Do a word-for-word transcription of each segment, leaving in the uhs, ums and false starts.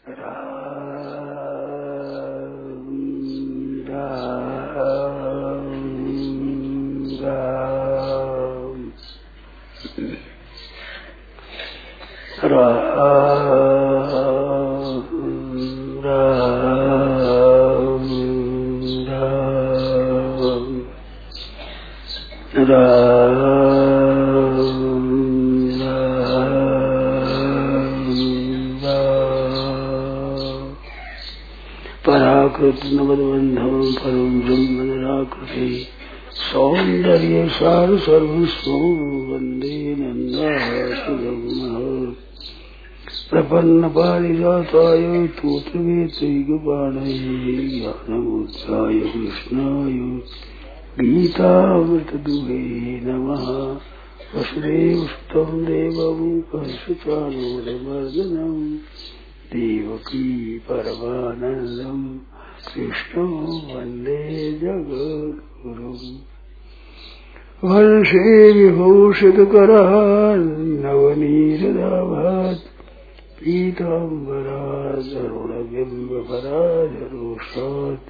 राम राम राम राम राम राम पराकृत नवद्बंधम परम ब्रह्म निराकृति सौंदर्य सार सर्वस्व वंदे नंदासुरम प्रपन्न पारिजाताय तोत्रवेत्रैकपाणये ज्ञानमुद्राय कृष्णाय गीतामृतदुहे नमः। वसुदेवसुतं देवं कंसचाणूरमर्दनं देवकी परमानन्दं कृष्णं वन्दे जगद्गुरुम्। वंशे विभूषितकरः नवनीरदाभात् पीताम्बरादरुणबिम्बपराधरोषात्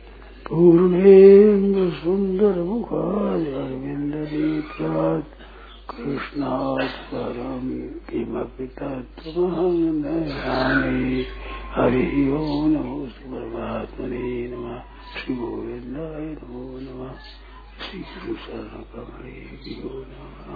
पूर्णेन्दुसुन्दरमुखाय अरविन्दनेत्रात् कृष्णात् परं किमपि तत्त्वमहं न जाने। हरिः ओं नमो परमात्मने नमः। श्री गोविन्दाय नमो नमः। श्री गुरु शरणकमलेभ्यो नमः।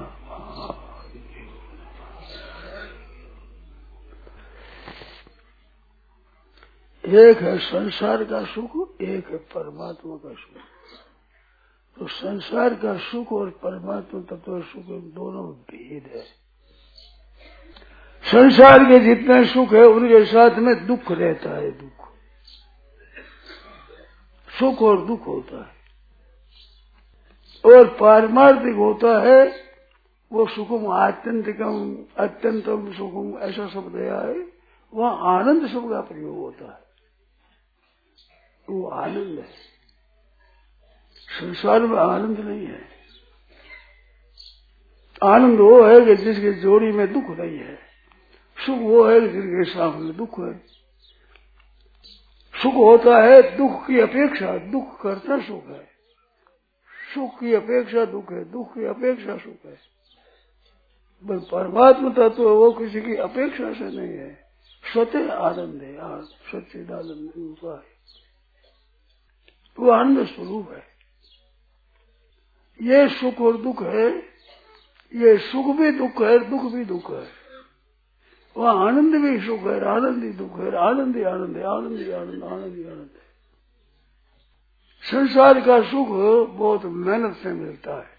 एक है संसार का सुख, एक है परमात्मा का सुख। तो संसार का सुख और परमात्मा तत्व सुख दोनों भेद है। संसार के जितने सुख है उनके साथ में दुख रहता है। दुख सुख और दुख होता है। और पारमार्थिक होता है वो सुखम आत्यंतिकम अत्यंतम सुखम ऐसा शब्द है। वहाँ आनंद शब्द का प्रयोग होता है। वो आनंद है। संसार में आनंद नहीं है। आनंद वो है कि जिसकी जोड़ी में दुख नहीं है। सुख वो है जिसके सामने दुख है। सुख होता है दुख की अपेक्षा, दुख करता सुख है। सुख की अपेक्षा दुख है, दुख की अपेक्षा सुख है। बस परमात्मा तत्व वो किसी की अपेक्षा से नहीं है। स्वतः आनंद है। सच्चिदानंद रूप है। वो आनंद स्वरूप है। ये सुख और दुख है। ये सुख भी दुख है, दुख भी दुख है। वह आनंद भी सुख है, आनंद ही दुख है, आनंद ही आनंद है, आनंद ही आनंद, आनंद ही आनंद है। संसार का सुख बहुत मेहनत से मिलता है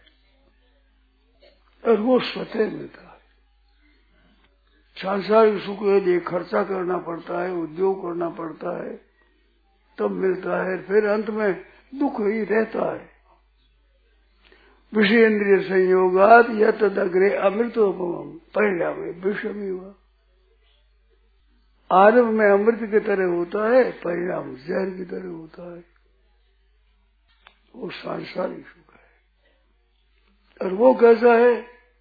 और वो स्वतः मिलता है। सांसारिक सुख के लिए खर्चा करना पड़ता है, उद्योग करना पड़ता है, तब मिलता है। फिर अंत में दुख ही रहता है। विषयेन्द्रिय संयोगात यह तदग्रे अमृतोपम परिणाम विषम हुआ। आरंभ में अमृत की तरह होता है, परिणाम जहर की तरह होता है। वो सांसारिक सुख है। और वो कैसा है?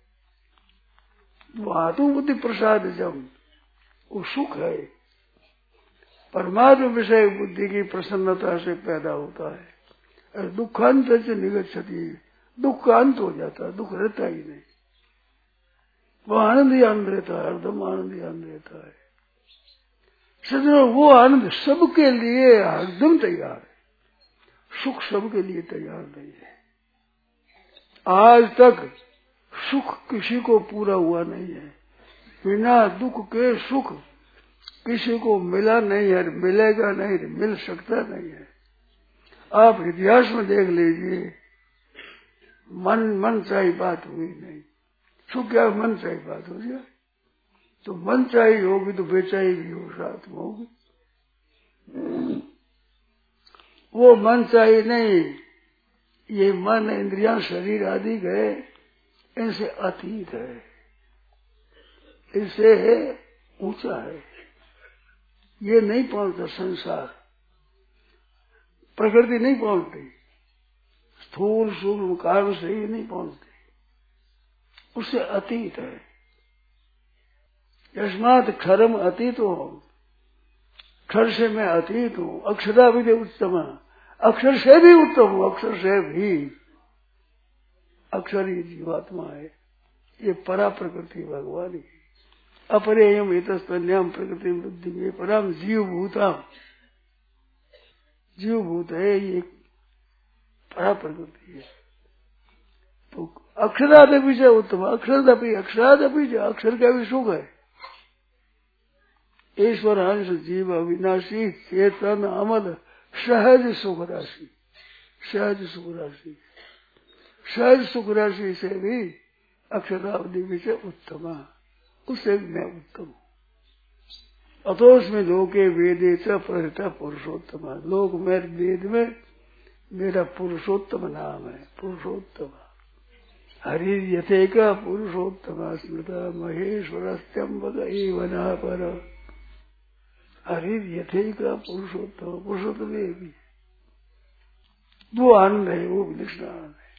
वो आत्म बुद्धि प्रसाद जब वो सुख है। परमात्मा विषय बुद्धि की प्रसन्नता से पैदा होता है। और दुखांत से निगच्छति, दुख का अंत हो जाता है। दुख रहता ही नहीं। वो आनंद ही आनंद रहता है। हरदम आनंद ही आनंद रहता है। सजनो वो आनंद सबके लिए हरदम तैयार है। सुख सबके लिए तैयार नहीं है। आज तक सुख किसी को पूरा हुआ नहीं है। बिना दुख के सुख किसी को मिला नहीं है, मिलेगा नहीं, मिल सकता नहीं है। आप इतिहास में देख लीजिए, मन मन चाही बात हुई नहीं। सुख क्या मन चाही बात हो जाए तो मन चाही होगी तो बेचाई भी हो साथ में होगी। वो मन चाही नहीं। ये मन इंद्रियां शरीर आदि गए, इनसे अतीत है, इससे ऊंचा है। ये नहीं पहुंचता संसार, प्रकृति नहीं पहुंचती, स्थूल सूक्ष्म कार्य से ही नहीं पहुंचती, उससे अतीत है। यस्मात् क्षरम अतीत हो, क्षर से मैं अतीत हूँ, अक्षरा भी उत्तम, अक्षर से भी उत्तम हूँ, अक्षर से भी। अक्षर ही जीवात्मा है, ये परा प्रकृति भगवान की। अपरेयम इतस्तन्याम प्रकृति बुद्धि में परम जीव भूता, जीव भूत है, ये परा प्रकृति है। तो अक्षरादपि से उत्तम, अक्षरादपि अक्षरादपि से, अक्षर का भी सुख है। ईश्वर अंश जीव अविनाशी चेतन अमल सहज सुख राशि, सहज सुख राशि, सहज सुख राशि से भी अक्षरावधि से उत्तम, उससे भी मैं उत्तम हूँ। अतोस्मि लोके वेदे च प्रहृता पुरुषोत्तम, लोक में वेद में मेरा पुरुषोत्तम नाम है, पुरुषोत्तम। हरि यथेक पुरुषोत्तम स्मृता महेश्वरस्त्यम्बक एवना पर, हरि यथेक पुरुषोत्तम, पुरुषोत्तम एक ही, वो आनंद है, वो विलक्षण आनंद है।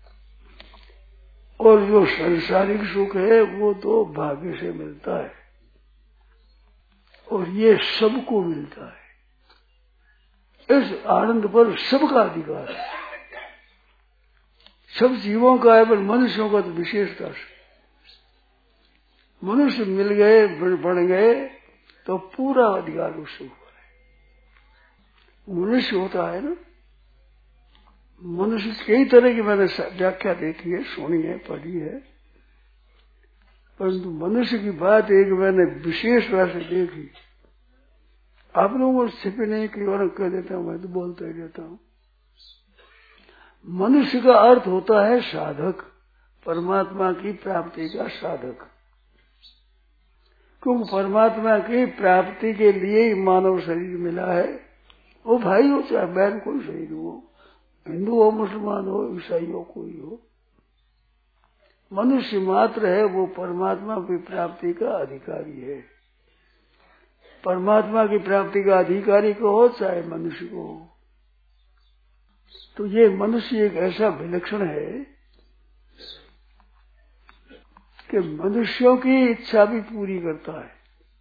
और जो सांसारिक सुख है वो तो भाग्य से मिलता है, और ये सबको मिलता है। इस आनंद पर सबका अधिकार है, सब जीवों का है, पर मनुष्यों का तो विशेषता से। मनुष्य मिल गए, बढ़ गए तो पूरा अधिकार उस सुख पर है। मनुष्य होता है ना, मनुष्य कई तरह की मैंने व्याख्या देखी है, सुनी है, पढ़ी है, परंतु मनुष्य की बात एक मैंने विशेष रूप से देखी। आप लोगों को छिपे नहीं की और कह देता हूं, मैं तो बोलता ही रहता हूं। मनुष्य का अर्थ होता है साधक, परमात्मा की प्राप्ति का साधक। क्योंकि परमात्मा की प्राप्ति के लिए ही मानव शरीर मिला है। वो भाई हो चाहे बहन, कोई शरीर हो, हिंदू हो, मुसलमान हो, ईसाई हो, कोई हो, मनुष्य मात्र है वो परमात्मा की प्राप्ति का अधिकारी है। परमात्मा की प्राप्ति का अधिकारी को हो चाहे मनुष्य को हो। तो ये मनुष्य एक ऐसा विलक्षण है कि मनुष्यों की इच्छा भी पूरी करता है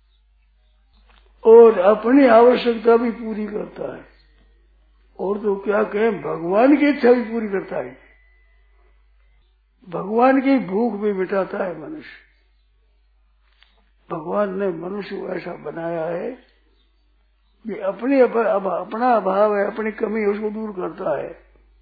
और अपनी आवश्यकता भी पूरी करता है, और तो क्या कहें, भगवान की इच्छा भी पूरी करता है। भगवान की भूख भी मिटाता है मनुष्य। भगवान ने मनुष्य को ऐसा बनाया है कि अपनी अप, अप, अपना अभाव है, अपनी कमी है, उसको दूर करता है,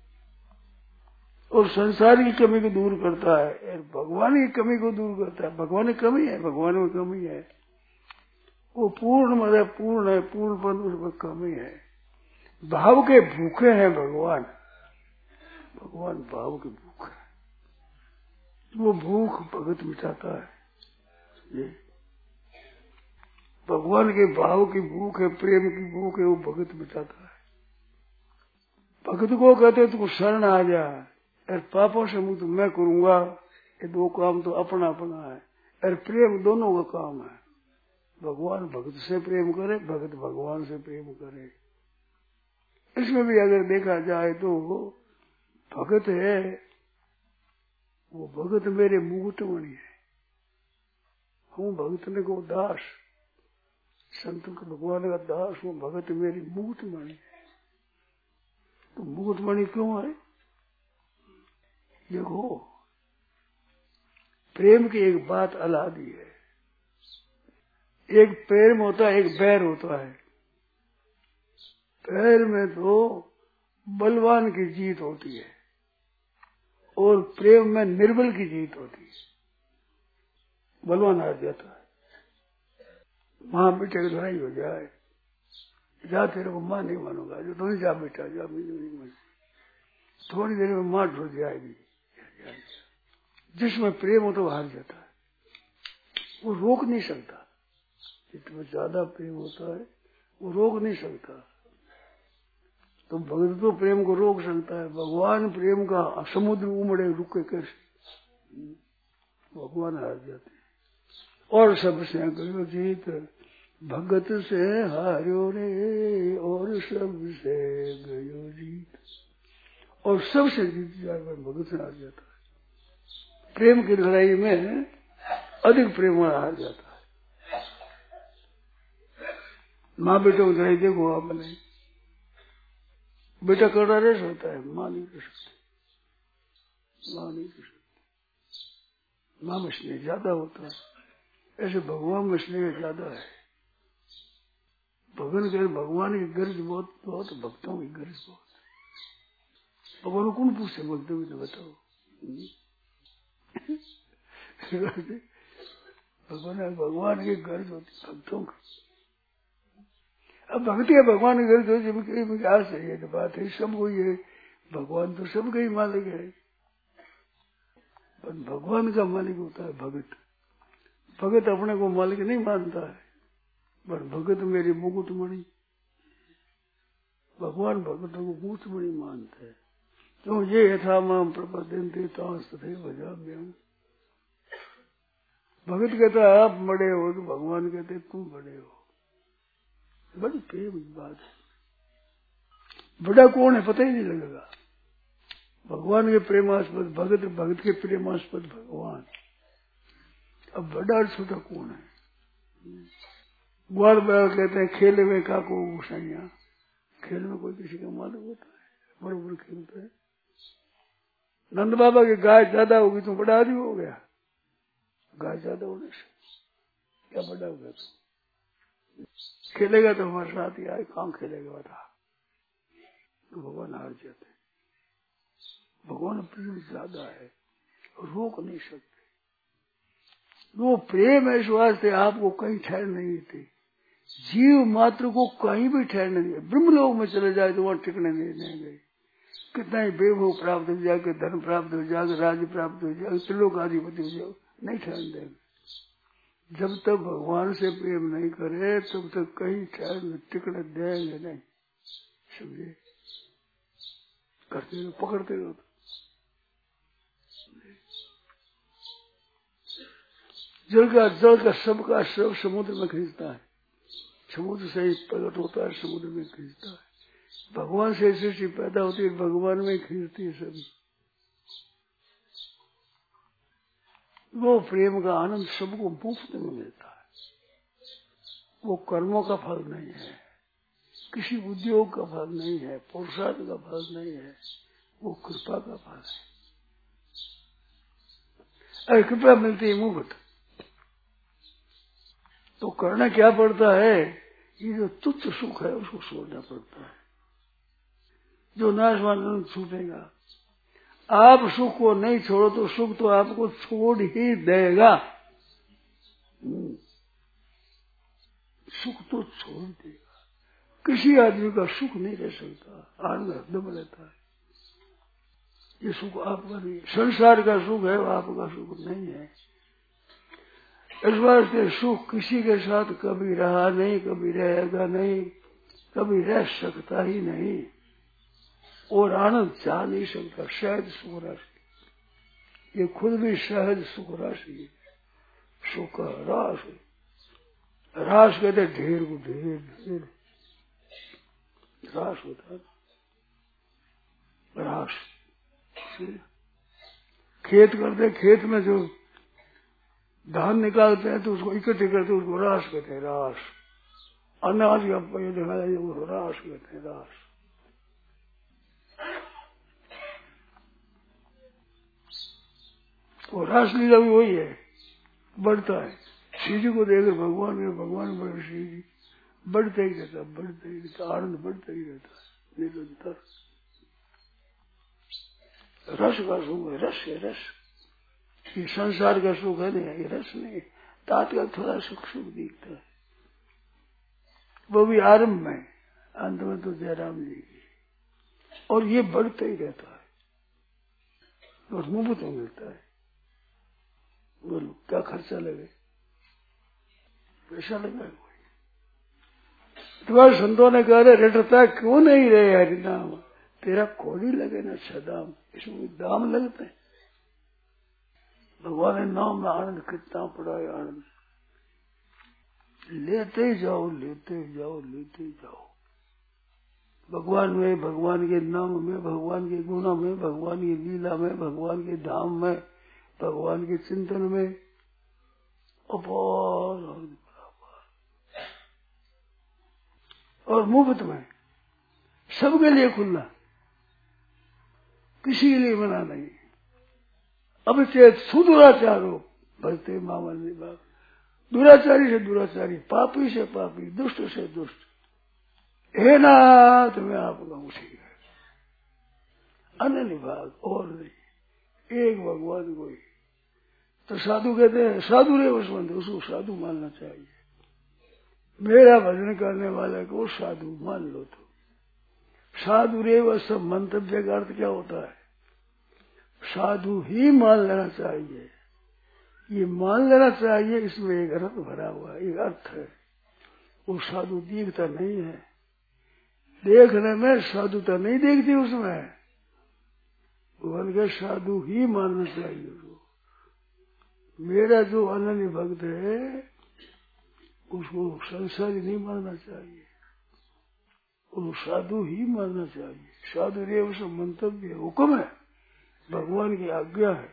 और संसार की कमी को दूर करता है, भगवान की कमी को दूर करता है। भगवान की कमी है, भगवान में कमी है, वो पूर्ण मतलब पूर्ण है, पूर्ण पद उसमें कमी है। भाव के भूखे हैं भगवान, भगवान भाव के भूखे, वो भूख भगत मिटाता है। ये भगवान के भाव की भूख है, प्रेम की भूख है, वो भगत मिटाता है। भगत को कहते तू शरण आ जा, और पापों से मुक्त मैं करूंगा, ये दो काम तो अपना अपना है, और प्रेम दोनों का काम है। भगवान भगत से प्रेम करे, भगत भगवान से प्रेम करे। इसमें भी अगर देखा जाए तो भगत है, वो भगत मेरे मुकुटमणि है, हूँ भगत ने को दास, संत भगवान का दास हूँ, भगत मेरी मुकुटमणि है। तो मुकुटमणि क्यों है? देखो, प्रेम की एक बात अलादी है। एक प्रेम होता है, एक बैर होता है। प्रेम में तो बलवान की जीत होती है, और प्रेम में निर्बल की जीत होती है। बलवान हार जाता है। माँ बेटे की लड़ाई हो जाए, जा तेरे को माँ नहीं मानूंगा, जो तुम जा बेटा जा, मुझे नहीं मान। थोड़ी देर में माँ ढुल जाएगी। जिसमें प्रेम हो तो हार जाता है, वो रोक नहीं सकता। जितना ज्यादा प्रेम होता है वो रोक नहीं सकता। तो भगत तो प्रेम को रोक सकता है, भगवान प्रेम का समुद्र उमड़े रुके कैसे? भगवान हार जाते हैं। और सबसे गयो जीत, भगत से हारो रे, और सबसे गयो जीत, और सबसे जीत जाएगा, भगत से हार जाता है। प्रेम की लड़ाई में अधिक प्रेम हार जाता है। माँ बेटे को जरा देखो आप नहीं, बेटा कड़ा रह होता है, माँ नहीं कर सकती, माँ नहीं कर सकती। माँ में स्नेह ज्यादा होता है, ऐसे भगवान में स्नेह ज्यादा है। भगवान के भगवान की गर्ज बहुत बहुत भक्तों की गर्ज बहुत। भगवान को कौन पूछे बोलते हुए तो बताओ। भगवान भगवान की गर्ज होती भक्तों की। अब भक्ति है भगवान की गर्ज होती क्या सही है, तो बात है सबको ये भगवान तो सबका ही मालिक है, पर भगवान का मालिक होता है भगत। भगत अपने को मालिक नहीं मानता है, पर भगत मेरी मुकुटमणि, भगवान भगतों को मुकुटमणि मानते हैं। क्यों ये यथा माम प्रपद्यन्ते तथा भजाम्यहम्। भगत कहता है आप बड़े हो, तो भगवान कहते तुम बड़े हो। बड़ी प्रेम की बात है। बड़ा कौन है पता ही नहीं लगेगा। भगवान के प्रेमास्पद भगत, भगत के प्रेमास्पद भगवान। अब बड़ा और छोटा कौन है। ग्वाल बाल कहते हैं खेले में काको गुसाइया, खेल में कोई किसी का मालिक होता है, बरोबर खेलते हैं। नंद बाबा की गाय ज्यादा होगी तो बड़ा आदमी हो गया, गाय ज्यादा होने से क्या बड़ा हो गया। तो खेलेगा तो हमारे साथ ही आए, काम खेलेगा बता, तो भगवान हार जाते। भगवान प्रेम ज्यादा है, रोक नहीं सकते। वो प्रेम है, इस वास्ते आपको कहीं ठहर नहीं थे। जीव मात्र को कहीं भी ठहरने नहीं, ब्रह्मलोक में चले जाए तो वहां टिकने नहीं देंगे। कितना ही वैभव प्राप्त हो जाएगा, धन प्राप्त हो जाएगा, राज्य प्राप्त हो जाएगा, त्रिलोक आधिपति हो जाएगा, नहीं ठहरने देंगे। जब तक भगवान से प्रेम नहीं करे तब तक कहीं ठहर टिकने देंगे नहीं। समझे, करते रहो, पकड़ते रहो। जल का जल का सबका सब समुद्र में खींचता है, समुद्र से ही प्रकट होता है, समुद्र में खींचता है। भगवान से सृष्टि पैदा होती है, भगवान में खींचती है सभी। वो प्रेम का आनंद सबको मुफ्त में मिलता है। वो कर्मों का फल नहीं है, किसी उद्योग का फल नहीं है, पुरुषार्थ का फल नहीं है, वो कृपा का फल है। अरे कृपा मिलती है मुफ्त, तो करना क्या पड़ता है, ये जो तुच्छ सुख है उसको छोड़ना पड़ता है, जो नाशवान छूटेगा। आप सुख को नहीं छोड़ो तो सुख तो आपको छोड़ ही देगा। सुख तो छोड़ देगा, किसी आदमी का सुख नहीं रह सकता, आनंद हरदम रहता है। ये सुख आपका नहीं, संसार का सुख है, वो आपका सुख नहीं है। इस वास्ते सुख किसी के साथ कभी रहा नहीं, कभी रहेगा नहीं, कभी रह सकता ही नहीं, और आनंद चाह नहीं सकता। सहज सुख राशि, ये खुद भी सहज सुख राशि है। सुख रास, रास कहते ढेर को, ढेर ढेर रास होता है, रास। खेत करते, खेत में जो धान निकालते हैं तो उसको इकट्ठे करते, उसको रास कहते हैं, रास। अनाज का ये देखा जाए वो रास कहते हैं, रास। वो रास लीला भी वही है, बढ़ता है। श्री जी को देखकर भगवान में भगवान बड़े श्री जी बढ़ता ही रहता, बढ़ता ही रहता, आनंद बढ़ता ही रहता है निरंतर। रस का सुख है, रस है, रस। ये संसार का सुख है नहीं, ये रस नहीं। तात्काल थोड़ा सुख सुख दिखता है, वो भी आरंभ में, अंत में तो जयराम जी की। और ये बढ़ता ही रहता है और मुफ्त में मिलता है। बोलो क्या खर्चा लगे, पैसा लगा कोई। तुम्हारे संतों ने कहा रटता क्यों नहीं रहे हरिनाम, तेरा कोड़ी लगे ना सदाम, इसमें दाम लगते हैं। भगवान ने नाम में आनंद कितना पड़ा है, आनंद लेते ही जाओ, लेते ही जाओ, लेते ही जाओ। भगवान में, भगवान के नाम में, भगवान के गुणों में, भगवान की लीला में, भगवान के धाम में, भगवान के चिंतन में अपार आनंद। और मुफ्त में, सबके लिए खुला, किसी के लिए मना नहीं। अब चेत सुदुराचारो भजते मामल निभाग, दुराचारी से दुराचारी, पापी से पापी, दुष्ट से दुष्ट, हे नाथ मैं आपका उसी है, अन्य निभाग और नहीं, एक भगवान कोई। तो साधु कहते हैं साधु रे वसवंत, उसको साधु मानना चाहिए। मेरा भजन करने वाले को साधु मान लो। तो साधु रे वह मंतव्य का अर्थ क्या होता है? साधु ही मान लेना चाहिए। ये मान लेना चाहिए, इसमें एक अर्थ भरा हुआ है, एक अर्थ है। वो साधु दिखता नहीं है, देखने में साधुता नहीं देखती उसमें। भगवान के साधु ही मानना चाहिए उसको। मेरा जो अनन्य भक्त है उसको संसारी नहीं मानना चाहिए, वो साधु ही मानना चाहिए। साधु रे उसका मंतव्य है, हुक्म है, भगवान की आज्ञा है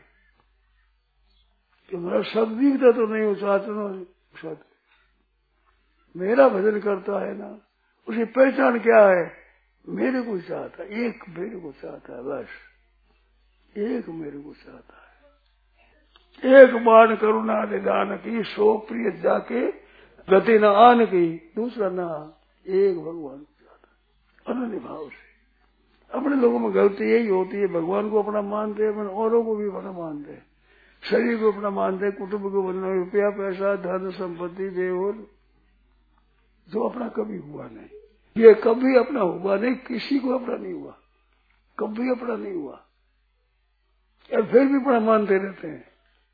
कि मेरा सब दिखता तो नहीं हो चाहता साधु, मेरा भजन करता है ना, उसकी पहचान क्या है? मेरे को चाहता, एक मेरे को चाहता है, बस एक मेरे को चाहता है। एक बाण करुणा निदान की, सो प्रिय जाके गति न आन की, दूसरा ना, एक भगवान को चाहता है अनन्य भाव से। अपने लोगों में गलती यही होती है, भगवान को अपना मानते हैं, अपने औरों को भी अपना मानते हैं, शरीर को अपना मानते हैं, कुटुंब को बनना, रुपया पैसा धन संपत्ति देवर, जो अपना कभी हुआ नहीं। ये कभी अपना हुआ नहीं, किसी को अपना नहीं हुआ, कभी अपना नहीं हुआ, और फिर भी अपना मानते रहते हैं,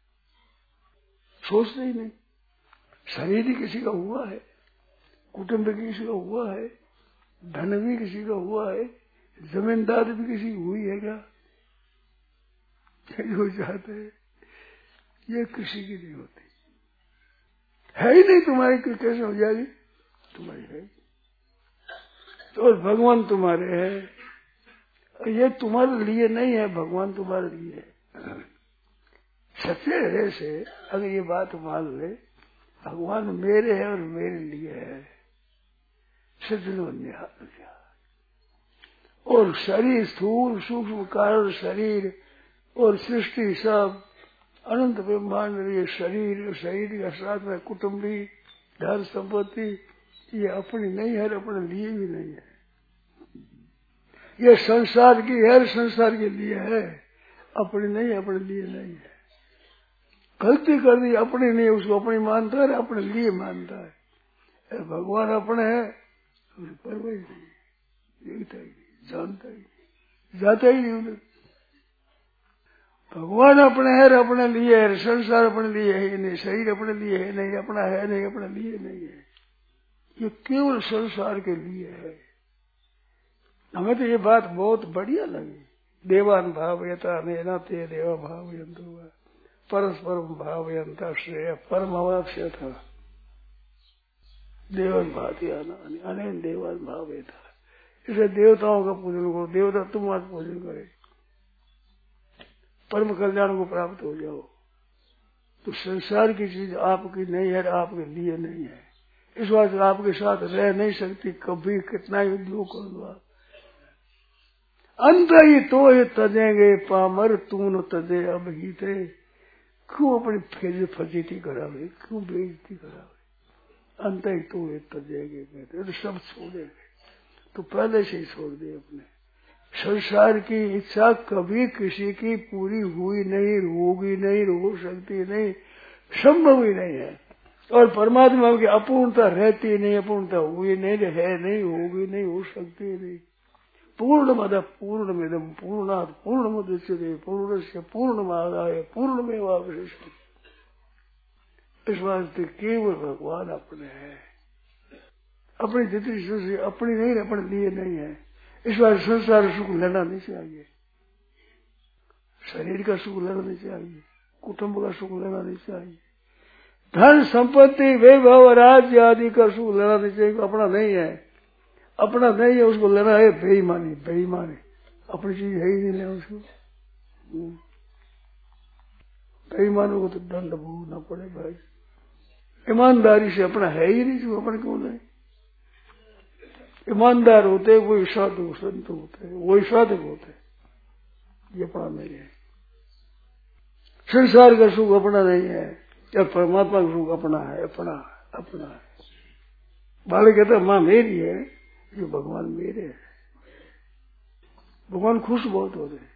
सोचते ही नहीं। शरीर ही किसी का हुआ है, कुटुंब भी किसी का हुआ है, धन भी किसी का हुआ है, जमींदार भी किसी की हुई है क्या? हो जाते हैं, ये किसी की नहीं होती, है ही नहीं तुम्हारी, कैसे हो जाएगी? तुम्हारी है तो भगवान तुम्हारे है, ये तुम्हारे लिए नहीं है, भगवान तुम्हारे लिए है। सच्चे हृदय से अगर ये बात मान ले, भगवान मेरे है और मेरे लिए है, सज्जन और शरीर स्थूल सूक्ष्म कारण शरीर और सृष्टि सब अनंत ब्रह्मांड, ये शरीर, शरीर के साथ में कुटुंबी धन संपत्ति, ये अपनी नहीं है, अपने लिए भी नहीं है। ये संसार की है, संसार के लिए है, अपनी नहीं, अपने लिए नहीं है। गलती कर दी, अपनी नहीं, उसको अपनी मानता है, अपने लिए मानता है। भगवान अपने है, उसे परवाह ही नहीं, देखता ही नहीं, जानता ही नहीं, जाता ही नहीं उन्हें। भगवान अपने है, अपने लिए है, संसार अपने लिए है नहीं, शरीर अपने लिए है नहीं, अपना है नहीं, अपने लिए नहीं है, ये केवल संसार के लिए है। हमें तो ये बात बहुत बढ़िया लगी। देवान भावयता नेना ते देवा भावयन्तु परस्पर भावयंता श्रेय परम अवाक्ष्य था। देवन भाती आना अनेक देवान भावयता, इसे देवताओं का पूजन करो, देवता तुम्हारा पूजन करे, परम कल्याण को प्राप्त हो जाओ। तो संसार की चीज आपकी नहीं है, आपके लिए नहीं है, इस बात से आपके साथ रह नहीं सकती कभी, कितना ही दुख कर दो आप। अंत ही तो ये तजेंगे पामर, तू न तजे अब ही थे। क्यों अपनी फेज फजीती करावे, क्यों बेइज्जती करावे? अंत ही तो ये तजेंगे, कहते तो सब छोड़ेंगे, तो पहले से ही छोड़ दे अपने। संसार की इच्छा कभी किसी की पूरी हुई नहीं, होगी नहीं, हो सकती नहीं, संभव ही नहीं है। और परमात्मा की अपूर्णता रहती नहीं, अपूर्णता हुई नहीं, है नहीं, होगी नहीं, हो सकती नहीं। पूर्णमद पूर्णमिदं पूर्णात् पूर्णमुदच्यते पूर्णस्य पूर्णमादाय पूर्णमेवावशिष्यते। इस वास्ते केवल भगवान अपने है, अपनी जितनी सृष्टि अपनी नहीं, अपने लिए नहीं है। इस बार संसार सुख लेना नहीं चाहिए, शरीर का सुख लेना नहीं चाहिए, कुटुंब का सुख लेना नहीं चाहिए, धन संपत्ति वैभव राज्य आदि का सुख लेना नहीं चाहिए। अपना नहीं है, अपना नहीं है, उसको लेना है बेईमानी, बेईमानी, अपनी चीज है ही नहीं लेना उसको। बेईमानों को तो दंड भोगना पड़े भाई, ईमानदारी से अपना है ही नहीं, जो अपने क्यों नहीं। ईमानदार होते वही साधु संत होते, वही साधक होते। ये अपना नहीं है। संसार का सुख अपना नहीं है, या परमात्मा का सुख अपना है, अपना अपना है। बालक कहता माँ मेरी है, जो भगवान मेरे है। भगवान खुश बहुत होते हैं।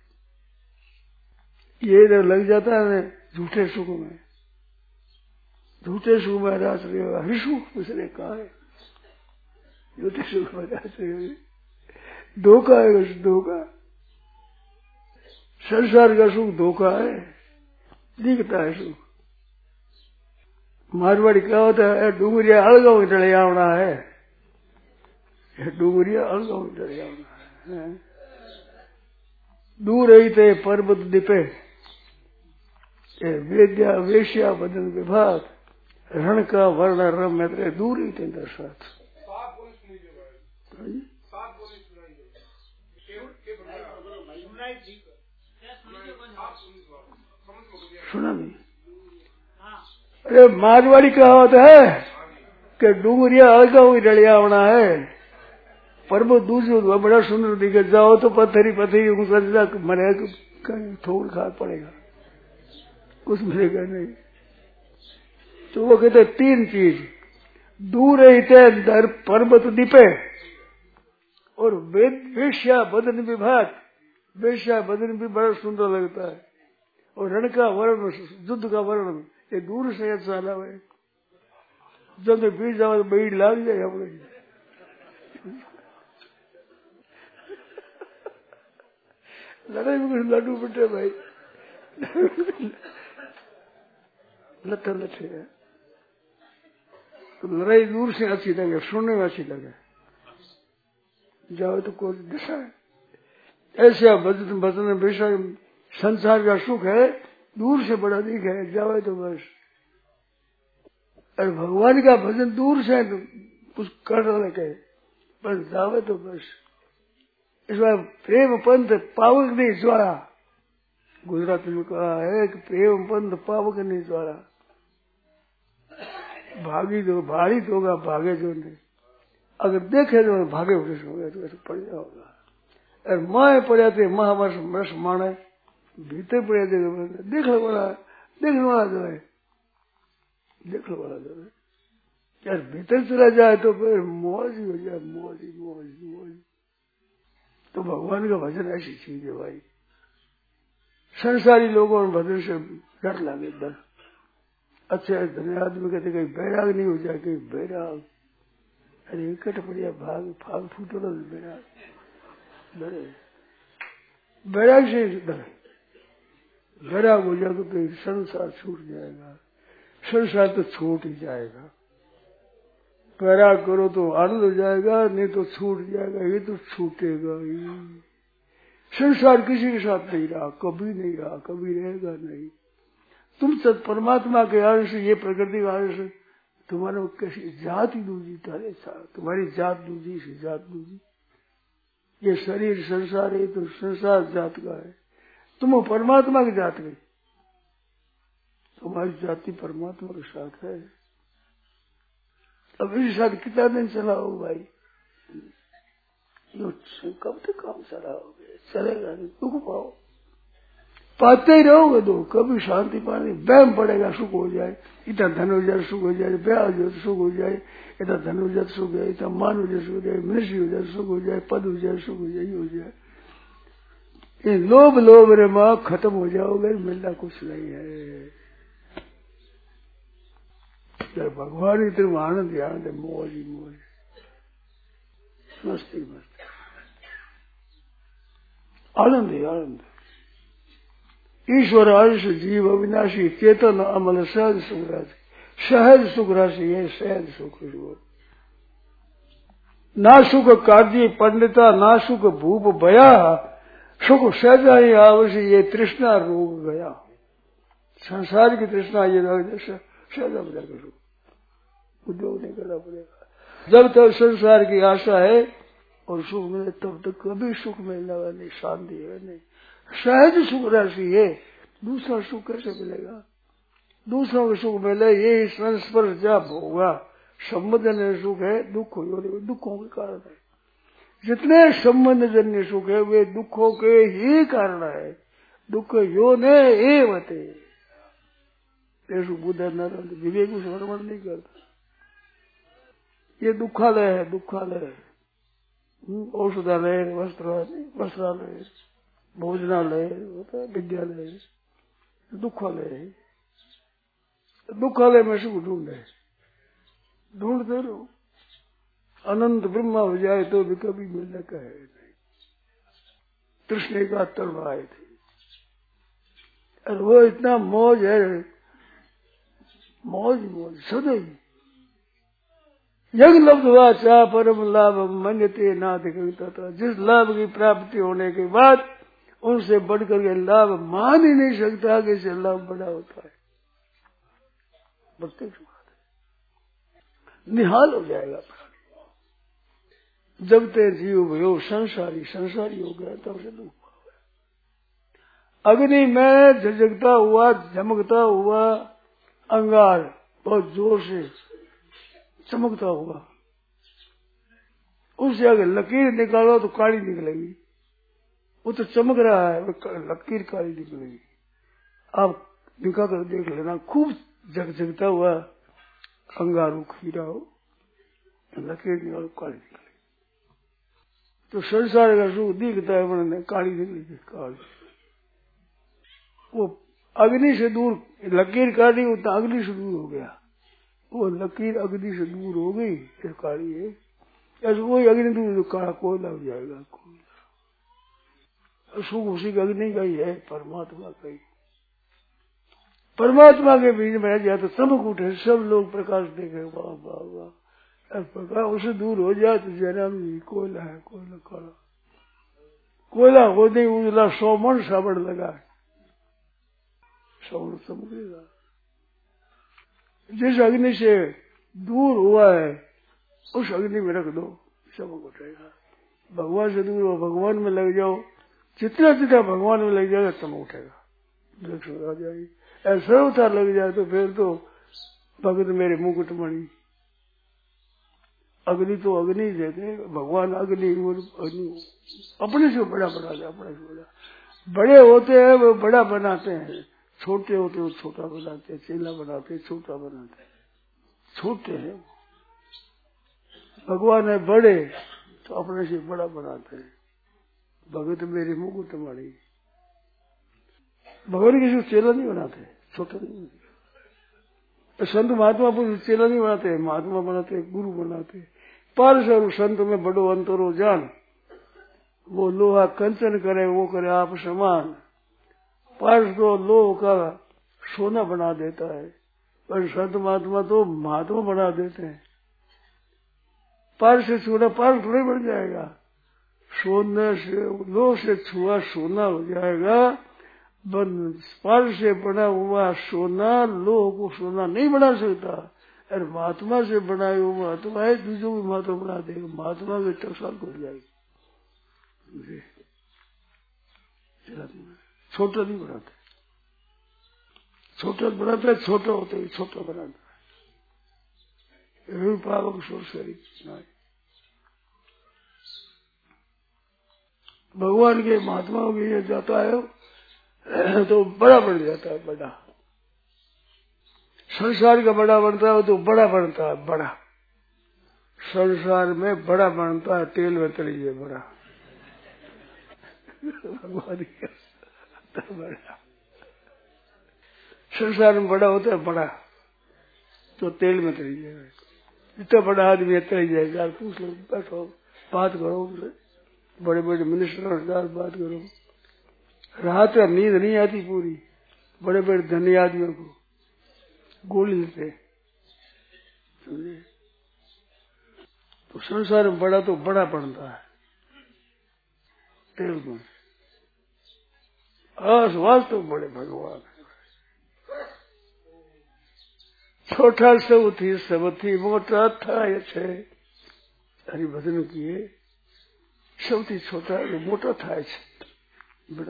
ये लग जाता है झूठे सुख में, झूठे सुख में रास रहे हरिसुख उसने कहा है, झूठे सुख में रास रहे धोखा है, उस धोखा। संसार का सुख धोखा है, दिखता है सुख। मारवाड़ी क्या होता है, डूंगरिया अलगाव चले आवना है, डूंगरिया अलगाव चले आवना है। दूर ही थे पर्वत दिपे, वेद्या वेश्या बदन विभाग, रण का वर्ण रम में दूर ही थे दर्शात। सुना नहीं? अरे मारवाड़ी क्या होता है कि डूंगरिया अलगा हुई डलिया होना है, पर्वत दूसरे बड़ा सुंदर दिखे, जाओ तो पत्थरी पत्थरी उनका मरे थोड़ खा पड़ेगा, कुछ मिलेगा नहीं। तो वो कहते तीन चीज, दूर रहते दर पर्वत दिपे, और वेश्या बदन विभाग, वेश्या बदन भी बड़ा सुंदर लगता है, और रण का वर्ण, युद्ध का वर्ण, ये दूर से अच्छा है। जब बीच जाओ तो बीड़ लाग जाए अपने। लड़ाई में कुछ लड्डू बटे भाई, लट्ठा लट्ठे है, तो लड़ाई दूर से अच्छी लगे, सुनने में अच्छी लगे, जाओ तो कोई दिशा है। ऐसे भजन भजन विषय संसार का सुख है, दूर से बड़ा दिख है, जावे तो बस। और भगवान का भजन दूर से कुछ कर लगे, बस जावे तो बस। इस बार प्रेम पंथ पावक नहीं ज्वाला, गुजराती में कहा है कि प्रेम पंथ पावक नहीं ज्वाला, भागी दो भारी होगा, भागे जो नहीं, अगर देखे तो भागे वृक्ष हो गया तो ऐसे पड़ जाओगा। और माए पड़े थे महावर्ष वर्ष माने भीतर पड़े थे, देख लो वाला, देखने वाला जो है, देख लो वाला जो है, यार भीतर चला जाए तो फिर मौज ही हो जाए, मौज ही मौज मौज। तो भगवान का भजन ऐसी चीज है भाई। संसारी लोगों में भजन से डर लगे, डर। अच्छे धन्य आदमी कहते कहीं बैराग नहीं हो जाए, कहीं बैराग, अरे इकट पड़िया भाग फाग फूटो तो बैराग, डरे बैराग से डर। बैराग हो जाएगा तो संसार छूट जाएगा, संसार तो छूट ही जाएगा। बैराग करो तो आनंद हो जाएगा, नहीं तो छूट जाएगा, ये तो छूटेगा ही। संसार किसी के साथ नहीं रहा, कभी नहीं रहा, कभी रहेगा नहीं। तुम सब परमात्मा के अंश, ये प्रकृति का अंश, तुम्हारे कैसी जाति दूजी, तारे तुम्हारी जात दूजी से जात दूजी। ये शरीर संसार है तो संसार जात का है, तुम परमात्मा की जात में, तुम्हारी जाति परमात्मा के साथ है। अब इसी साथ कितना दिन चलाओ भाई, कब तक काम चलाओगे, चलेगा नहीं, दुख पाओ, पाते ही रहोगे तो कभी शांति पाने, वहम पड़ेगा सुख हो जाए, इतना धन हो जाए सुख हो जाए, ब्याह हो जाए सुख हो जाए, इतना धन हो जाए सुख हो जाए, इतना मान हो जाए सुख हो जाए, मनुष्य हो जाए सुख हो जाए, पद हो जाए सुख हो जाए, ये हो जाए। ये लोभ लोभ रे माँ खत्म हो जाओगे, मिलना कुछ नहीं है। जब भगवान ही तेरे आनंद आनंद, मौज ही मौज, मस्ती मस्ती, आनंद ही आनंद। ईश्वर अंश जीव अविनाशी चेतन अमल सहज सुख राशि, सहज सुख राशि है, सहज सुख। ना सुख कार्य पंडिता, ना सुख भूप भया, सुख सहजा ही आवश्य, ये तृष्णा रोग गया। संसार की तृष्णा ये सहजा बजा कर सुख, उद्योग नहीं करना पड़ेगा। जब तक संसार की आशा है और सुख मिले तब तक कभी सुख मिलने वाला नहीं, शांति है नहीं। सहज सुख राशि है, दूसरा सुख कैसे मिलेगा? दूसरों को सुख मिले ये संस्पर्श जब होगा, संबंधन सुख है, दुख हो, दुखों के कारण है। जितने संबंध जन्य सुख है वे दुखों के ही कारण है। दुख यो ने एवते बुद्ध नारायण विवेक को समर्पण नहीं करता। ये दुखालय है, दुखालय, औषधालय, वस्त्रालय, वस्त्रालय, भोजनालय होता है, विद्यालय, दुखालय है। दुखालय में सुख ढूंढे, ढूंढते रहो। अनंत ब्रह्मा हो जाए तो भी कभी मिलने का है नहीं। कृष्ण का तलवा आए थे और वो इतना मौज है, मौज मौज सदैव यज्ञ लब्धवा चा परम लाभ मन्यते नाथ था। जिस लाभ की प्राप्ति होने के बाद उनसे बढ़कर के लाभ मान ही नहीं सकता कि इससे लाभ बड़ा होता है। प्रत्यक्ष बात है, निहाल हो जाएगा। जब ते जीव भयो संसारी, संसारी हो गया तब से दुख हुआ। अग्नि में झकझकता हुआ, झमकता हुआ अंगार बहुत जोर से चमकता हुआ, उससे अगर लकीर निकालो तो काली निकलेगी। वो तो चमक रहा है, लकीर काली निकलेगी। आप निकाल कर देख लेना, खूब झकझकता हुआ अंगार हो, खीरा हो, लकीर निकालो काली निकलेगी। तो संसार का सुख दिखता है, मैंने काली निकलेगी, काली। वो अग्नि से दूर लकीर काली, उतना अग्नि से दूर हो गया। वो लकीर अग्नि से दूर हो गई फिर काली है। ऐसे वही अग्नि दूर तो काला कोयला हो जाएगा। कोयला सुख उसी का अग्नि का ही है, परमात्मा का ही। परमात्मा के बीच में जाए तो चमक उठे, सब लोग प्रकाश देखे, वाह वाह वाह। प्रकाश उसे दूर हो जाए तो जयराम जी कोयला है, कोयला काला कोयला हो नहीं उजला सौ मन साबड़ लगा, साबड़ चमकेगा। जिस अग्नि से दूर हुआ है उस अग्नि में रख दो, चमक उठेगा। भगवान से दूर हो, भगवान में लग जाओ, जितना जितना भगवान में लग जाएगा चमक उठेगा, आ जाएगी। ऐसा उतार लग जाए तो फिर तो भगत मेरे मुकुटमणि। अग्नि तो अग्नि देते, भगवान अग्नि अग्नि अपने से बड़ा बना दे, अपने से बड़ा। बड़े होते हैं वो बड़ा बनाते हैं, छोटे होते वो छोटा बनाते हैं, चेला बनाते हैं, छोटा बनाते हैं, छोटे हैं। भगवान है बड़े तो अपने से बड़ा बनाते हैं। भगत मेरे मुकुटमणि। भगवान किसी को चेला नहीं बनाते, छोटा नहीं बनाते। संत महात्मा पुरुष चेला नहीं बनाते, महात्मा बनाते, गुरु बनाते। पारस और संत में बड़ो अंतरो जान। वो लोहा कंचन करे, वो करे आप समान। पारस तो लोह का सोना बना देता है, पर संत महात्मा तो महात्मा बना देते हैं। पारस से सोना पारस थोड़ी बन जाएगा, सोने से लोह से छुआ सोना हो जाएगा। पारस से बना हुआ सोना लोह को सोना नहीं बना सकता। और महात्मा से बनाए हुआ महात्मा है, दूसरों भी महात्मा बना देगा, महात्मा की टकसाल हो जाएगी। छोटा नहीं बनाते, छोटा बनाता है, छोटा होता है, छोटा बनाता है। पावक शरीर भगवान के महात्माओं के लिए जाता है तो बड़ा बन जाता है, बड़ा। संसार का बड़ा बनता है तो बड़ा बनता है, बड़ा। संसार में बड़ा बनता है तेल में तलीजिए बड़ा। भगवान का बड़ा संसार में बड़ा होता है, बड़ा तो तेल में तलीजिए। इतना बड़ा आदमी है तली जाएगा, पूछ लो, बैठो बात करो उनसे, बड़े बड़े मिनिस्टर बात करो। रात में नींद नहीं आती पूरी, बड़े बड़े धनी आदमियों को गोली लेते। तो संसार में बड़ा तो बड़ा बनता है तेल में। वास्तव तो बड़े भगवान है। छोटा सब थी सब थी मोटा था ये छे हरिभजन किए સૌથી छोटा मोटा થાય છે बड़ा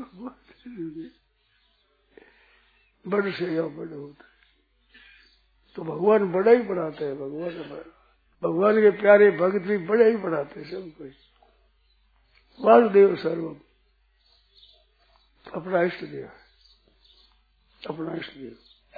बड़े से या बड़े होता है। तो भगवान बड़ा ही बनाते हैं। भगवान भगवान के प्यारे भक्त भी बड़े ही बनाते हैं सब कोई। वासुदेव सर्वम, अपना इष्ट देव है, अपना इष्ट देव।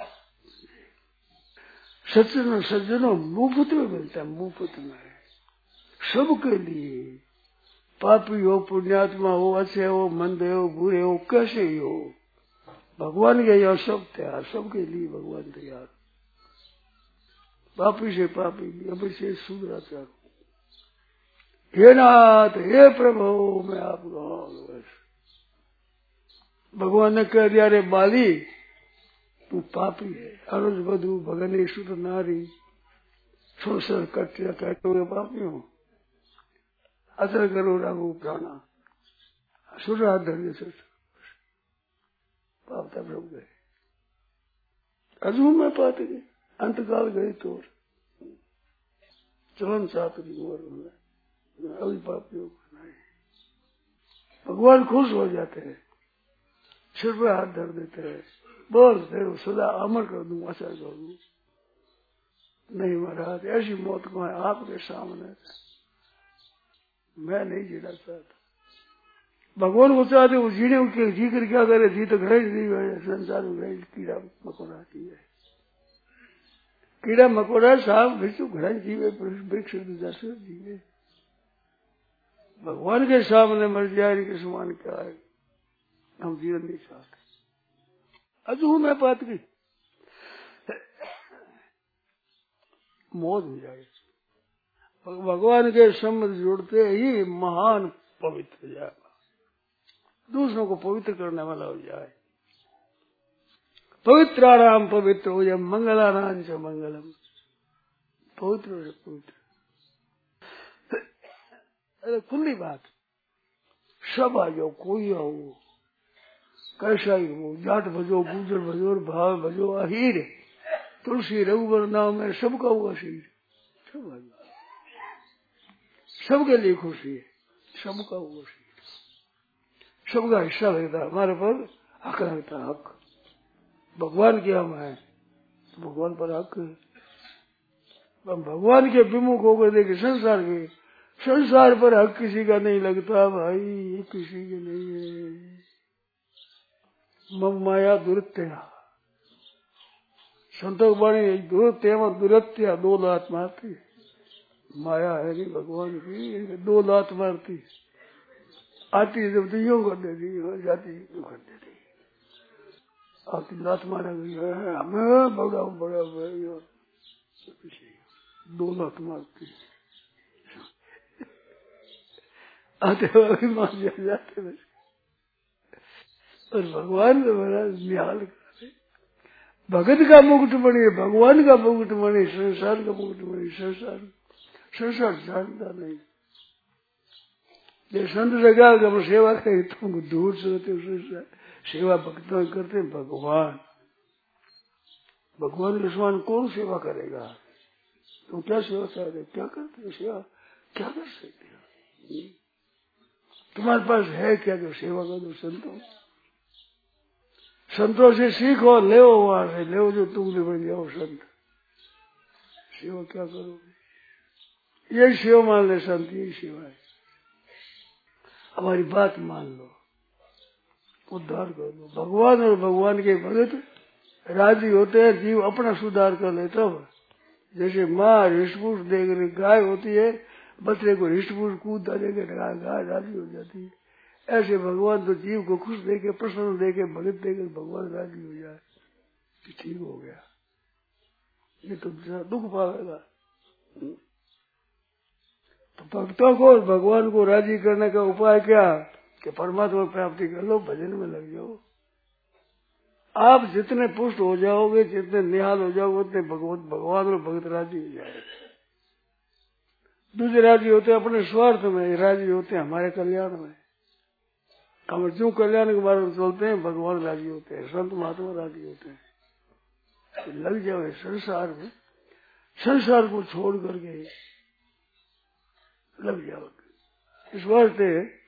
सज्जनों सज्जनों मुफ्त में मिलता है, मुफ्त में सबके लिए, पापी हो, पुण्यात्मा हो, अच्छे हो, मंदे हो, बुरे हो, कैसे ही हो, भगवान के यहाँ सब तैयार, सबके लिए भगवान तैयार। पापी से पापी अभी से सुधराचार। हे नाथ, हे प्रभु, मैं आपको भगवान ने कह दिया, रे बाली तू पापी है, अरुज बधु भगने सुत नारी, सोसर कट्या कहते पापी हूँ, असर करो राघु प्राणा, सुरा धर्य से पाप तब रुक गए। अजू में पाते गए, अंतकाल गए तो चलन चातरी मोर अभी पापियों को नहीं। भगवान खुश हो जाते हैं, सिर पे हाथ धर देते हैं, बोल तेरे सदा अमर कर दूं, अच्छा कर दूं। नहीं महाराज, ऐसी मौत को है आपके सामने मैं नहीं जीना चाहता। भगवान को चाहते वो जीने के जी कर क्या करे, जी तो घर नहीं है, संसार में कीड़ा मकोड़ा की है, कीड़ा मकोड़ा साहब भिक्षु घर जीवे, वृक्ष जीवे, भगवान के सामने मर जाए के समान क्या है, हम जीवन नहीं चाहते। अजू में बात की मौत हो जाए, भगवान के संबंध जोड़ते ही महान पवित्र हो जाएगा, दूसरों को पवित्र करने वाला हो जाए। पवित्राणाम पवित्र हो जाए, मंगलानाम च मंगलम, पवित्र हो जाए पवित्र। अरे खुली बात, सब आ जाओ, कोई आओ, कैसा ही हो, जाट भजो, गुजर भजो, भाव भजो, अहीर तुलसी रघुवर नाम में सबका हुआ शीर, सब आ जाओ, सबके लिए खुशी है, सबका हुआ शीर, सबका हिस्सा लगता है, हमारे पर हक लगता है, हक भगवान के हम है, भगवान पर हक है। हम भगवान के विमुख होकर देखे संसार के, संसार पर हक किसी का नहीं लगता भाई, ये किसी के नहीं है। मम माया दुरत्या, संतों वाणी दुरत्या दुरत्या, दो लात मारती, माया है नहीं भगवान की, दो लात मारती, आती जब तो यूं कर देती, जाती यूं कर देती, आती लात मारा गई है, हमें बड़ा बड़ा बड़ा दो लात मारती, आते हुए मार जाते बस। और भगवान का बड़ा निहाल करे, भगत का मुकुट बने, भगवान का मुकुट बने, संसार का मुकुट बने, संसार संसार जानता नहीं। ये संत जगह जब सेवा करे तुम दूर से होते, संसार सेवा भक्तों करते, भगवान भगवान के समान कौन सेवा करेगा? तुम क्या सेवा चाहते, क्या करते सेवा, क्या कर सकते हो? तुम्हारे पास है क्या जो सेवा कर दो? संतों संतों से सीखो, ले वहां से ले, जो तुम भी बन जाओ संत। सेवा क्या करोगे? यही सेवा मान ले संत, यही सेवा है। हमारी बात मान लो, उद्धार कर दो। भगवान और भगवान के भगत राजी होते हैं, जीव अपना सुधार कर ले तब। जैसे माँ हृष्टपुष्ट देकर गाय होती है, बच्चे को हृष्टपुष्ट कूद देकर गाय राजी हो जाती है, ऐसे भगवान तो जीव को खुश देके, प्रसन्न देके, भगत देकर भगवान राजी हो जाए कि ठीक हो गया, ये तो दुख पावेगा। तो भक्तों को भगवान को राजी करने का उपाय क्या कि परमात्मा प्राप्ति कर लो, भजन में लग जाओ। आप जितने पुष्ट हो जाओगे, जितने निहाल हो जाओगे, उतने भगवत भगवान और भगत राजी हो जाएगा। दूसरे राजी होते हैं अपने स्वार्थ में, राजी होते हैं हमारे कल्याण में। हम जो कल्याण के बारे में चलते हैं, भगवान राजी होते हैं, संत महात्मा राजी होते हैं। तो लग जाओ संसार में, संसार को छोड़ करके लग जाओ। इस वास्ते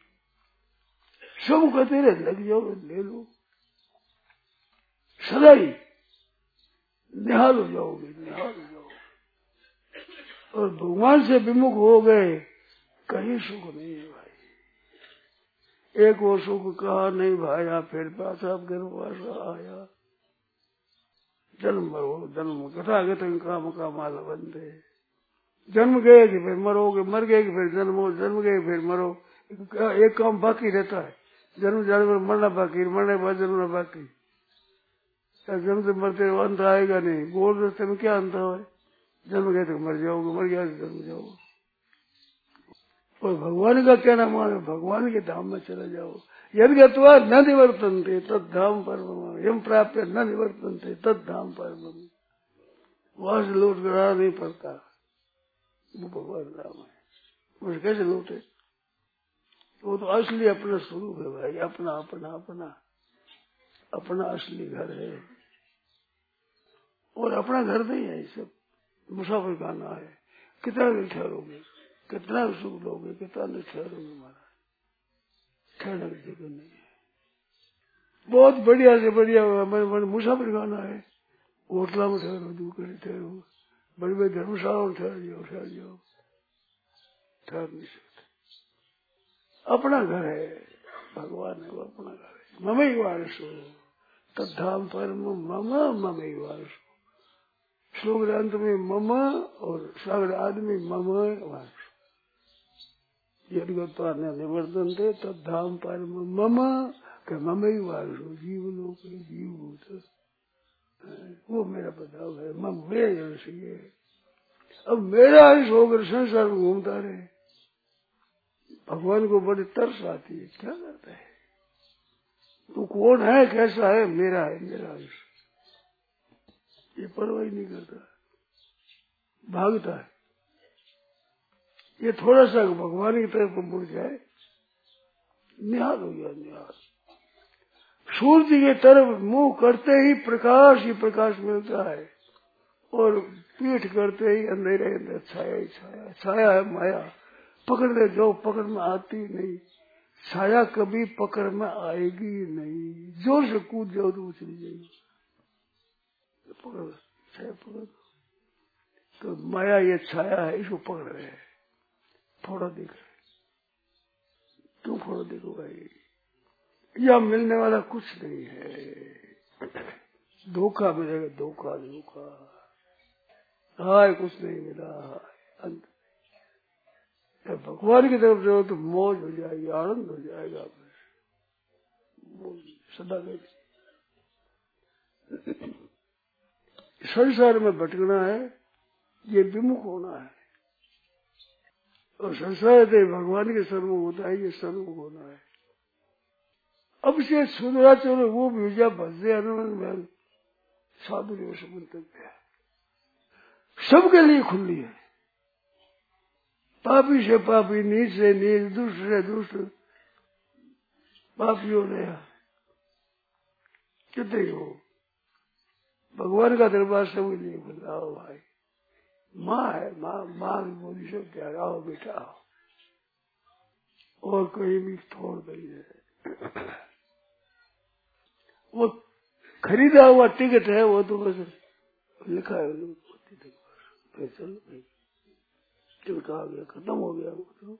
सब कहते रहे लग जाओ, ले लो, सदा ही निहाल हो जाओगे, निहाल हो जाओगे। और भगवान से विमुख हो गए, कहीं सुख नहीं है भाई। एक वो सुख कहा नहीं भाया, फिर पासा गर्भवास आया। जन्म मरो जन्म कथागत काम का माल बंदे। जन्म गए कि फिर मरोगे, मर गए कि फिर जन्म हो, जन्म गए फिर मरो। एक काम बाकी रहता है, जन्म जन्म मरना बाकी, मरने के बाद जन्मना बाकी। जन्म से मरते अंत आएगा नहीं। गोल रास्ते में क्या अंत है? जन्म गए तो मर जाओगे, मर गया तो जन्म जाओगे। और भगवान का क्या नाम है? भगवान के धाम में चले जाओ। यदि गत्वा न निवर्तन्ते तद धाम परम, यम प्राप्त न निवर्तन्ते तद धाम परम। वहां से लौट कर आना नहीं पड़ता, वो भगवान धाम है। मुझे कैसे लौटे? वो तो असली अपना स्वरूप है भाई, अपना अपना अपना अपना असली घर है। और अपना घर नहीं है, सब मुसाफिर खाना है। कितना दिन ठहरोगे, कितना सुख लोगे, कितना दिन ठहरोगे? हमारा ठहरने की जगह नहीं है। बहुत बढ़िया से बढ़िया मुसाफिर खाना है, होटला में ठहरो, दूर ठहरो, बड़ी बड़ी धर्मशाला में ठहर जाओ, ठहर जाओ, ठहर नहीं सकते। अपना घर है, भगवान है, वो अपना घर है। मम ही वारस हो तद्धाम परम, मम मम ही वारस हो। श्लोक अंत में मम और सागर आदमी मम वारस। यदि निवर्तन थे तद्धाम परम मम, के मम ही वारस हो। जीव लोक जीव भूत, वो मेरा बदलाव है। मम मेरे अंश ये, अब मेरा अंश होकर संसार में घूमता रहे। भगवान को बड़ी तरस आती है, क्या करता है? तू कौन है, कैसा है? मेरा है, मेरा अंश। ये परवाह ही नहीं करता, भागता है। ये थोड़ा सा भगवान की तरफ मुड़ जाए, निहाल हो गया, निहाल। सूर्य की तरफ मुंह करते ही प्रकाश ही प्रकाश मिलता है, और पीठ करते ही अंधेरे अंदर छाया ही छाया। छाया है माया, पकड़ ले जाओ, पकड़ में आती नहीं। छाया कभी पकड़ में आएगी नहीं। जोर से कूद जाओ तो उछली जाएगी। पकड़ छाया पकड़, तो माया ये छाया है, इसको पकड़ रहे हैं। थोड़ा दिख रहा है, क्यों थोड़ा देखो भाई? यह मिलने वाला कुछ नहीं है, धोखा मिलेगा, धोखा धोखा। हाय कुछ नहीं मिला, अंत भगवान की तरफ जाओ तो मौज हो जाएगी, आनंद हो जाएगा। सदा के संसार में भटकना है, ये विमुख होना है। और संसार से भगवान के सर्वमुख होता है, ये सर्वमुख होना है। अब से सुधरा चलो वो विजया भजे आनंद महल साधु मंतव्य सबके लिए खुली है। पापी से पापी, नीच से नीच, दुष्ट से दुष्ट, पापियों ने कितने हो, भगवान का दरबार सबके लिए खुला। आओ भाई, माँ है, माँ माँ भी बोली सब क्या, आओ बेटा आओ, और कहीं भी छोड़ गई है। वो खरीदा हुआ टिकट है, वो तो बस लिखा है फिर चलो भाई, टिकट आ गया, खत्म हो गया वो तो।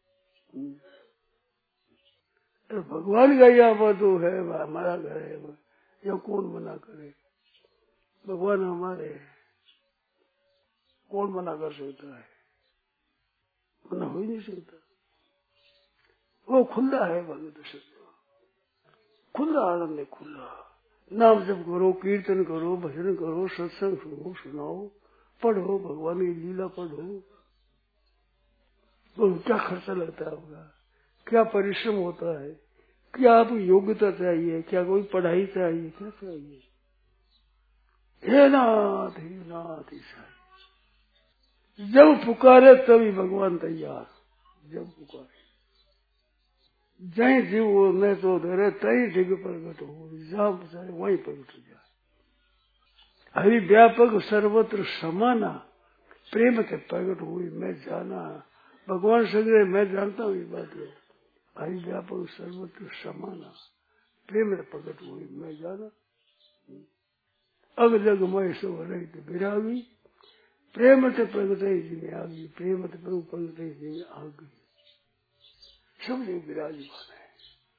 भगवान का यहाँ पर तो है, हमारा घर है, या कौन मना करे? भगवान हमारे, कौन मना कर सकता है? मना हो ही नहीं सकता। वो खुला है भगवत सब, खुला आनंद है, खुला। नाम जप करो, कीर्तन करो, भजन करो, सत्संग सुनो, सुनाओ, पढ़ो, भगवान की लीला पढ़ो। तो क्या खर्चा लगता होगा, क्या परिश्रम होता है, क्या आपको योग्यता चाहिए, क्या कोई पढ़ाई चाहिए, क्या चाहिए? हे नाथ हे नाथ ईसा, जब पुकारे तभी भगवान तैयार। जब पुकारे जय जीव मैं तो धरे तई डिग प्रगट हो, जहाँ चाहे वहीं प्रगट हो जाए। हरि व्यापक सर्वत्र समाना, प्रेम के प्रगट हुई मैं जाना। भगवान संग्रह मैं जानता हूँ ये बात है। हरि व्यापक सर्वत्र समाना, प्रेम प्रकट हुई मैं जाना। अग जग मैं सब रहित विरागी, प्रेम से प्रगट जी में आ गई, प्रेम से प्रभु प्रगट जी में आ गई। सब लोग विराजमान है।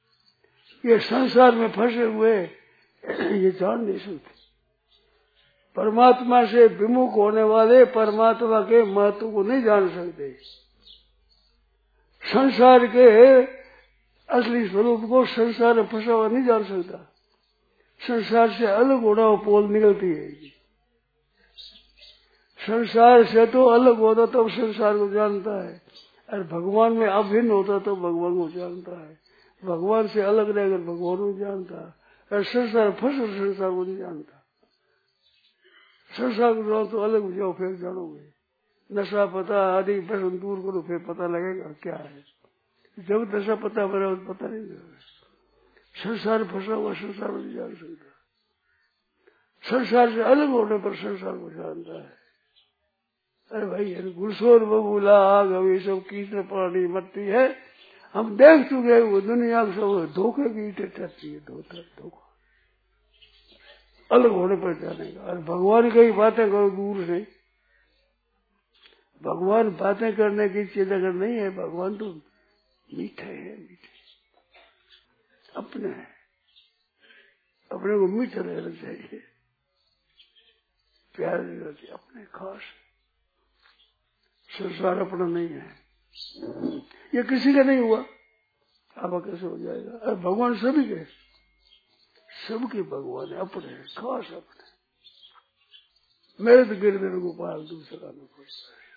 ये संसार में फंसे हुए ये जान नहीं सकते। परमात्मा से विमुख होने वाले परमात्मा के महत्व को नहीं जान सकते। संसार के असली स्वरूप को संसार में फंसा हुआ नहीं जान सकता। संसार से अलग होना वो पोल निकलती है। संसार से तो अलग होता तब तो संसार को जानता है, और भगवान में अभिन्न होता तो भगवान को जानता है। भगवान से अलग रहकर भगवान को जानता है, और संसार फंस संसार को नहीं जानता। संसार को जाओ तो अलग हो जाओ, फिर जानोगे। नशा पता आदि प्रश्न दूर करो, फिर पता लगेगा क्या है। जब नशा पता बना तो पता नहीं लगेगा। संसार फंसा हुआ संसार को नहीं जान सकता। संसार से अलग होने पर संसार को जानता है। अरे भाई गुरसोर बबूला आग अभी सब कीचड़ पानी मट्टी है, हम देख चुके वो दुनिया को सब धोखे की ईंटें ठहरती है। धोखा धोखा अलग होने पर जानेगा। और भगवान की बातें करो दूर से, भगवान बातें करने की चीज अगर नहीं है, भगवान तो मीठे है, मीठे अपने है, अपने को मीठा रहना चाहिए, प्यार रहना चाहिए, अपने खास। संसार अपना नहीं है, ये किसी का नहीं हुआ, अब कैसे हो जाएगा। और भगवान सभी के, सबके भगवान है, अपने खास अपने। मेरे तो गिरधर गोपाल दूसरा न कोई।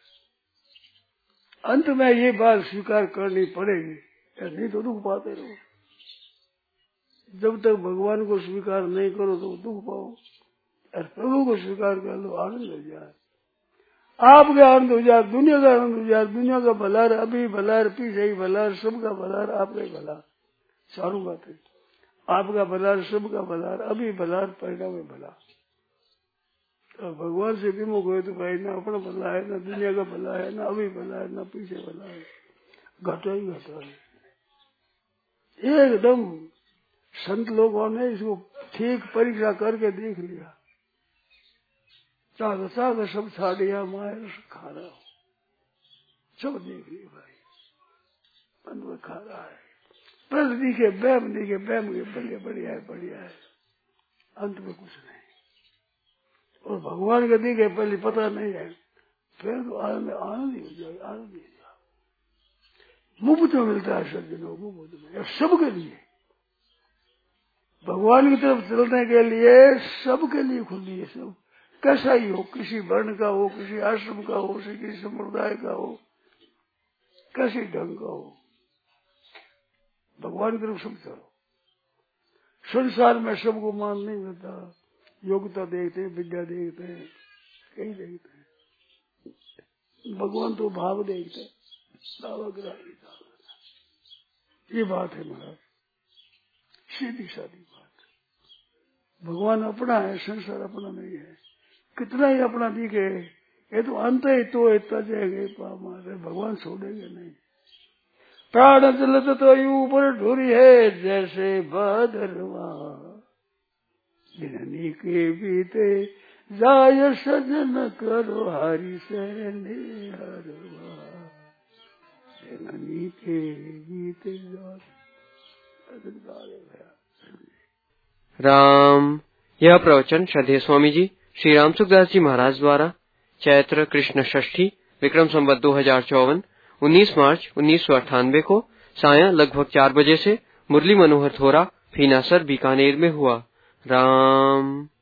अंत में ये बात स्वीकार करनी पड़ेगी, नहीं तो दुख पाते रहो। जब तक भगवान को स्वीकार नहीं करो तो दुख पाओ, और प्रभु को स्वीकार कर लो, आनंद हो जाए। आपका आनंद हो जाए, दुनिया का आनंद हो जाए। दुनिया का भलार, अभी भलार, पीछे ही भलार, सबका भलार, आपका ही भला। चारों बातें, आपका भलार, सबका भलार, अभी भलार, परिणाम में भला। तो भगवान से विमुख हुए तो भाई ना अपना भला है, ना दुनिया का भला है, ना अभी भला है, ना पीछे भला है, घटा ही घटा है एकदम। संत लोगों ने इसको ठीक परीक्षा करके देख लिया। चाह चाह सब छाड़िया माया खा रहा हो, सब देख लिया भाई, मन में खा रहा है। प्रश्न दिखे, बैम दिखे, बैम के बढ़िया बढ़िया है, बढ़िया है, अंत में कुछ नहीं। और भगवान के दिखे पहले पता नहीं है, फिर तो आनंद आनंद ही हो जाएगा, आनंद ही हो जाएगा। मुफ्त में मिलता है सज्जनों, मुफ्त में, सबके लिए। भगवान की तरफ चलने के लिए सबके लिए खुली है, सब कैसा ही हो, किसी वर्ण का हो, किसी आश्रम का हो, किसी समुदाय का हो, कैसे ढंग का हो, भगवान की तरफ सब चलो। संसार में सबको मान नहीं मिलता, योग्यता देखते हैं, विद्या देखते हैं, कहीं देखते हैं। भगवान तो भाव देखते हैं, भावग्राही। ये बात है महाराज, सीधी सादी बात। भगवान अपना है, संसार अपना नहीं है। कितना ही अपना दिखे, ये तो अंत ही तो तजेंगे पामारे, भगवान छोड़ेंगे नहीं। प्राण चलत तो ऊपर ढूरी है जैसे भादरवा, जननी के बीते जाय सजन करो हरि से निहरवा, जननी के बीते जाय। राम। यह प्रवचन श्रद्धेय स्वामी जी श्री राम सुखदास जी महाराज द्वारा चैत्र कृष्ण षष्ठी विक्रम संवत दो हजार चौवन उन्नीस मार्च उन्नीस सौ अट्ठानवे को सायं लगभग चार बजे से मुरली मनोहर थोरा, फीनासर, बीकानेर में हुआ। राम।